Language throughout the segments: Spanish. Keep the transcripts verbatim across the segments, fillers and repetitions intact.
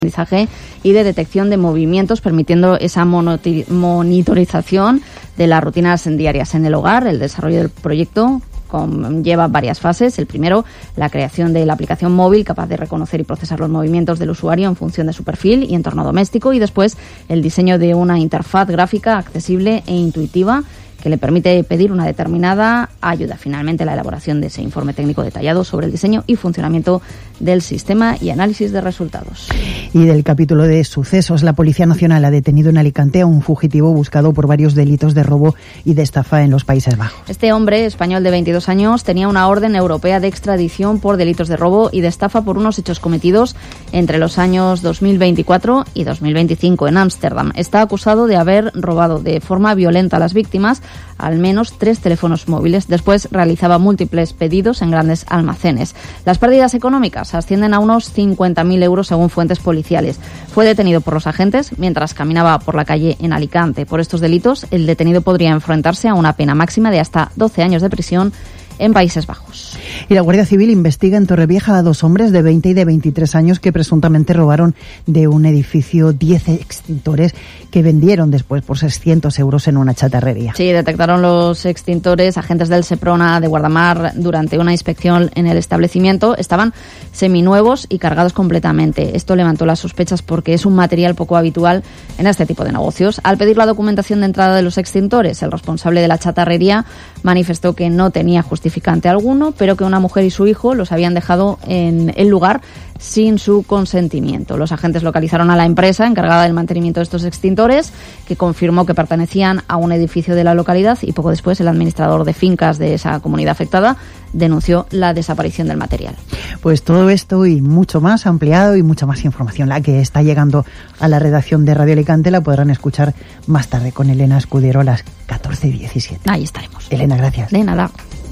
aprendizaje y de detección de movimientos, permitiendo esa monoti- monitorización de las rutinas diarias en el hogar. El desarrollo del proyecto con, lleva varias fases. El primero, la creación de la aplicación móvil capaz de reconocer y procesar los movimientos del usuario en función de su perfil y entorno doméstico, y después el diseño de una interfaz gráfica accesible e intuitiva que le permite pedir una determinada ayuda. Finalmente, la elaboración de ese informe técnico detallado sobre el diseño y funcionamiento del sistema y análisis de resultados. Y del capítulo de sucesos, la Policía Nacional ha detenido en Alicante a un fugitivo buscado por varios delitos de robo y de estafa en los Países Bajos. Este hombre, español de veintidós años, tenía una orden europea de extradición por delitos de robo y de estafa por unos hechos cometidos entre los años dos mil veinticuatro y dos mil veinticinco en Ámsterdam. Está acusado de haber robado de forma violenta a las víctimas al menos tres teléfonos móviles. Después realizaba múltiples pedidos en grandes almacenes. Las pérdidas económicas ascienden a unos cincuenta mil euros según fuentes policiales. Fue detenido por los agentes mientras caminaba por la calle en Alicante. Por estos delitos, el detenido podría enfrentarse a una pena máxima de hasta doce años de prisión en Países Bajos. Y la Guardia Civil investiga en Torrevieja a dos hombres de veinte y de veintitrés años que presuntamente robaron de un edificio diez extintores que vendieron después por seiscientos euros en una chatarrería. Sí, detectaron los extintores agentes del Seprona de Guardamar durante una inspección en el establecimiento. Estaban seminuevos y cargados completamente. Esto levantó las sospechas porque es un material poco habitual en este tipo de negocios. Al pedir la documentación de entrada de los extintores, el responsable de la chatarrería manifestó que no tenía justificante alguno, pero que una mujer y su hijo los habían dejado en el lugar sin su consentimiento. Los agentes localizaron a la empresa encargada del mantenimiento de estos extintores, que confirmó que pertenecían a un edificio de la localidad, y poco después el administrador de fincas de esa comunidad afectada denunció la desaparición del material. Pues todo esto y mucho más ampliado y mucha más información, la que está llegando a la redacción de Radio Alicante, la podrán escuchar más tarde con Elena Escudero a las catorce diecisiete. Ahí estaremos. Elena, gracias. De nada.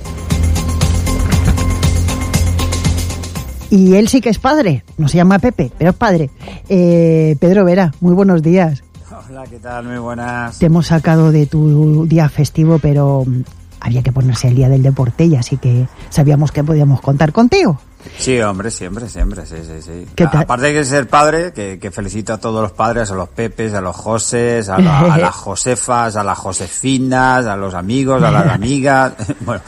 Y él sí que es padre, no se llama Pepe, pero es padre. Eh, Pedro Vera, muy buenos días. Hola, ¿qué tal? Muy buenas. Te hemos sacado de tu día festivo, pero había que ponerse el día del deporte y así que sabíamos que podíamos contar contigo. Sí, hombre, siempre, siempre, sí, sí, sí. ¿Qué tal? Aparte de que ser padre, que, que felicito a todos los padres, a los Pepes, a los Joses, a, la, a las Josefas, a las Josefinas, a los amigos, a las amigas, bueno...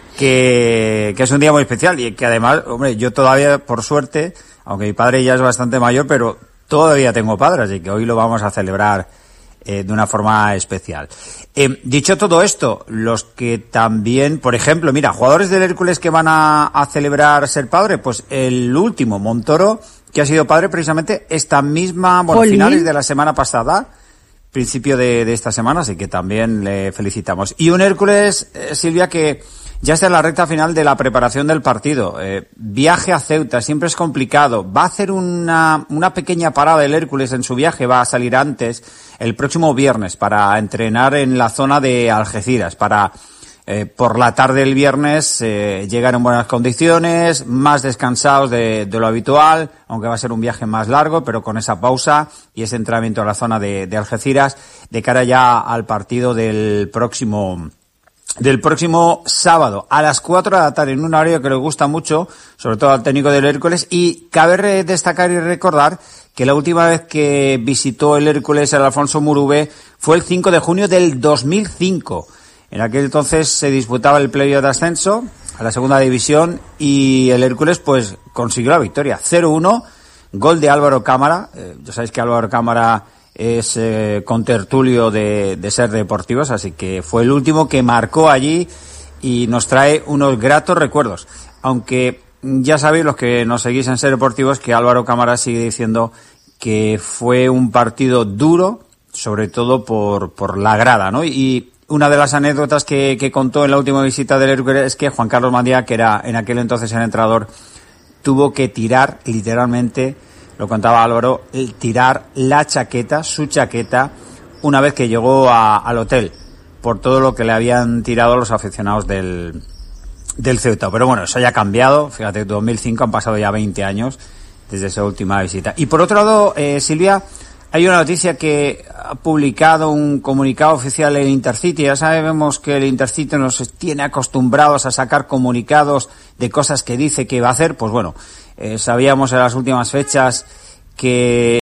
Que, que es un día muy especial y que además, hombre, yo todavía, por suerte, aunque mi padre ya es bastante mayor, pero todavía tengo padre, así que hoy lo vamos a celebrar eh, de una forma especial. Eh, dicho todo esto, los que también, por ejemplo, mira, jugadores del Hércules que van a, a celebrar ser padre, pues el último, Montoro, que ha sido padre precisamente esta misma, bueno, Jolín. finales de la semana pasada, principio de, de esta semana, así que también le felicitamos. Y un Hércules, eh, Silvia, que ya está en la recta final de la preparación del partido. Eh, viaje a Ceuta, siempre es complicado. Va a hacer una, una pequeña parada el Hércules en su viaje, va a salir antes, el próximo viernes, para entrenar en la zona de Algeciras, para eh, por la tarde el viernes eh, llegar en buenas condiciones, más descansados de, de lo habitual, aunque va a ser un viaje más largo, pero con esa pausa y ese entrenamiento en la zona de, de Algeciras, de cara ya al partido del próximo del próximo sábado a las cuatro de la tarde, en un horario que le gusta mucho, sobre todo al técnico del Hércules. Y cabe destacar y recordar que la última vez que visitó el Hércules el Alfonso Murube fue el cinco de junio del dos mil cinco. En aquel entonces se disputaba el playoff de ascenso a la segunda división y el Hércules pues consiguió la victoria. cero uno, gol de Álvaro Cámara. Eh, ya sabéis que Álvaro Cámara es eh, contertulio de, de Ser Deportivos, así que fue el último que marcó allí y nos trae unos gratos recuerdos. Aunque ya sabéis, los que nos seguís en Ser Deportivos, que Álvaro Cámara sigue diciendo que fue un partido duro, sobre todo por, por la grada, ¿no? Y una de las anécdotas que, que contó en la última visita del Hércules es que Juan Carlos Mandía, que era en aquel entonces el entrenador, tuvo que tirar literalmente, lo contaba Álvaro, el tirar la chaqueta, su chaqueta, una vez que llegó a, al hotel, por todo lo que le habían tirado los aficionados del, del Ceuta. Pero bueno, eso ya ha cambiado, fíjate, dos mil cinco, han pasado ya veinte años desde esa última visita. Y por otro lado, eh, Silvia, hay una noticia que ha publicado un comunicado oficial en Intercity. Ya sabemos que el Intercity nos tiene acostumbrados a sacar comunicados de cosas que dice que va a hacer. Pues bueno, eh, sabíamos en las últimas fechas que